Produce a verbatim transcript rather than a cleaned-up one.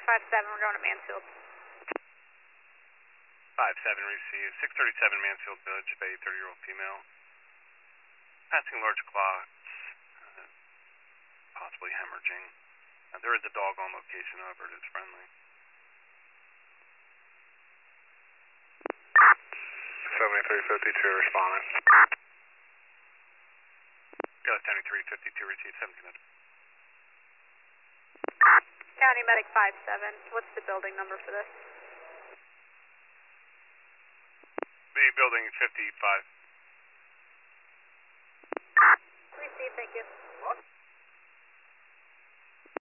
five seven, we're going to Mansfield. five seven received. six thirty-seven Mansfield Village, Bay, thirty-year-old female. Passing large clots, uh, possibly hemorrhaging. Uh, there is a dog on location, however, it is friendly. seventy-three fifty-two responding. Got seventy-three fifty-two received, seventeen hundred. County Medic five seven, what's the building number for this? The building fifty-five. Received, thank you.